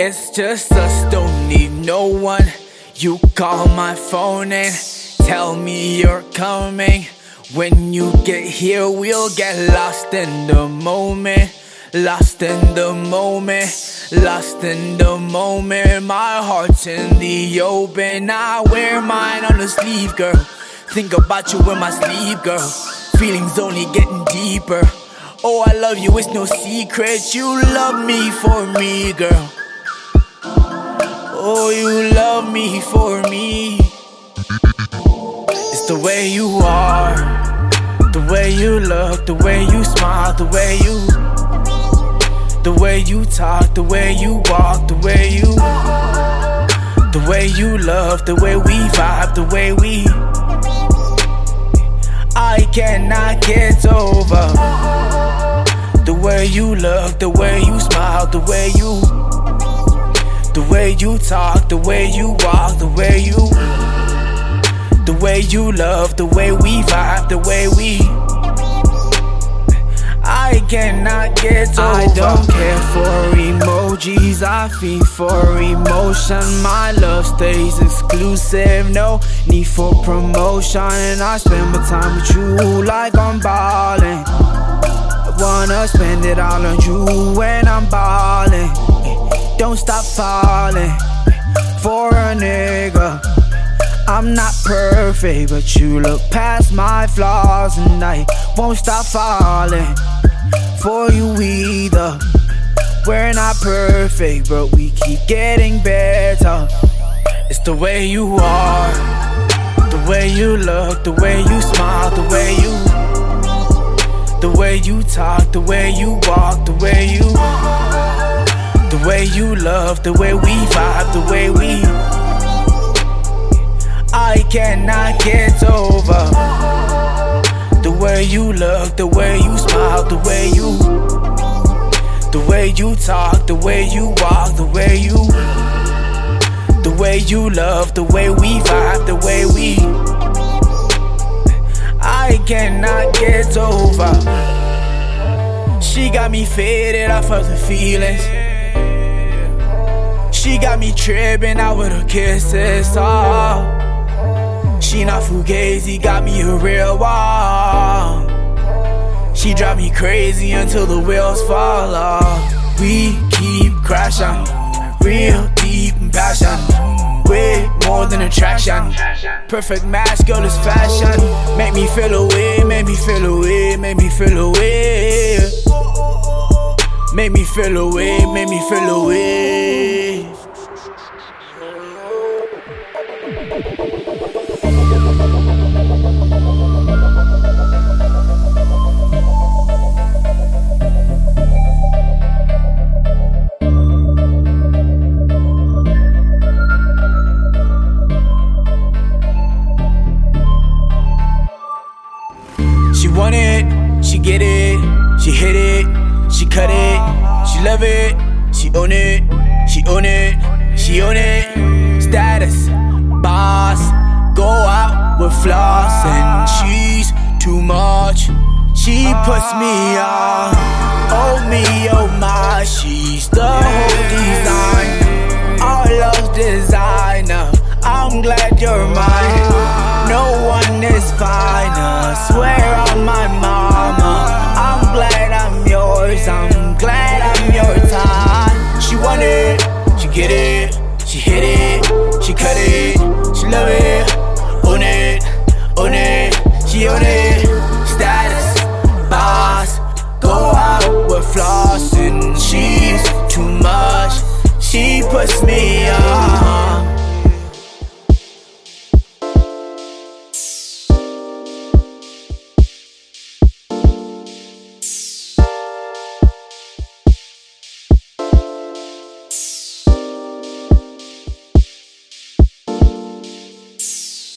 It's just us, don't need no one. You call my phone and tell me you're coming. When you get here, we'll get lost in the moment. Lost in the moment, lost in the moment. My heart's in the open. I wear mine on the sleeve, girl. Think about you in my sleep, girl. Feelings only getting deeper. Oh, I love you, it's no secret. You love me for me, girl. Oh, you love me for me. It's the way you are, the way you look, the way you smile, the way you talk, the way you walk, the way you love, the way we vibe, the way I cannot get over. The way you look, the way you smile, the way you talk, the way you walk, the way you love, the way we vibe, the way I cannot get over. I don't care for emojis, I feed for emotion. My love stays exclusive, no need for promotion. And I spend my time with you like I'm ballin'. I wanna spend it all on you when I'm ballin'. Don't stop falling for a nigga. I'm not perfect, but you look past my flaws, and I won't stop falling for you either. We're not perfect, but we keep getting better. It's the way you are, the way you look, the way you smile, the way you talk, the way you walk, the way you love, the way we vibe, the way I cannot get over. The way you look, the way you smile, the way you talk, the way you walk, the way you love, the way we vibe, the way I cannot get over. She got me faded off of the feelings. She got me tripping out with her kisses. Oh, she not fugazi, got me a real one. She drive me crazy until the wheels fall off. We keep crashing, real deep in passion. Way more than attraction. Perfect match, girl, is fashion. Make me feel away, make me feel away, make me feel away. Make me feel away, make me feel away. She want it, she get it, she hit it, she cut it, she love it, she own it, she own it, she own it. Status, boss, go out with floss, and she's too much. She puts me on, oh me, oh my, she's the whole design. Our love's designer, I'm glad you're mine. No one is finer, swear on my mama. I'm glad I'm yours, I'm glad I'm your time. She want it, she get it, she hit it, she cut it,